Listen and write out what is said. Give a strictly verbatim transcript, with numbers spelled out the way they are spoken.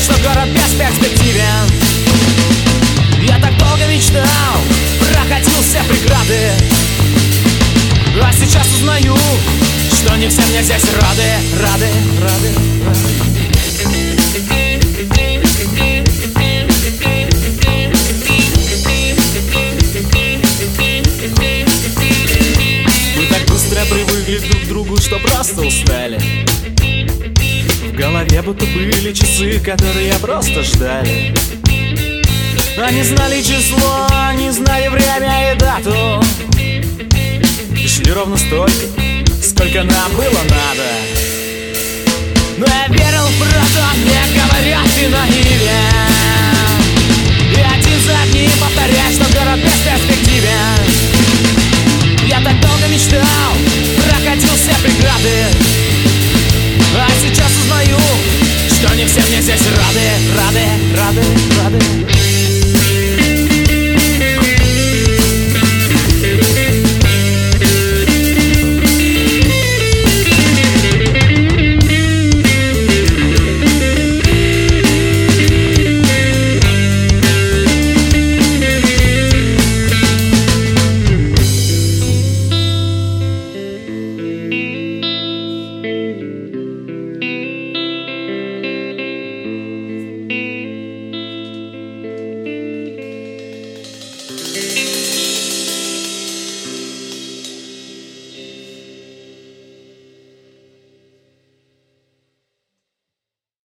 что город бесперспективен. Я так долго мечтал, проходил все преграды, а сейчас узнаю, что не все мне здесь рады, рады, рады, рады. Мы так быстро привыкли друг к другу, что просто устали. В голове будто были часы, которые просто ждали. Они знали число, они знали время и дату, и шли ровно столько, сколько нам было надо.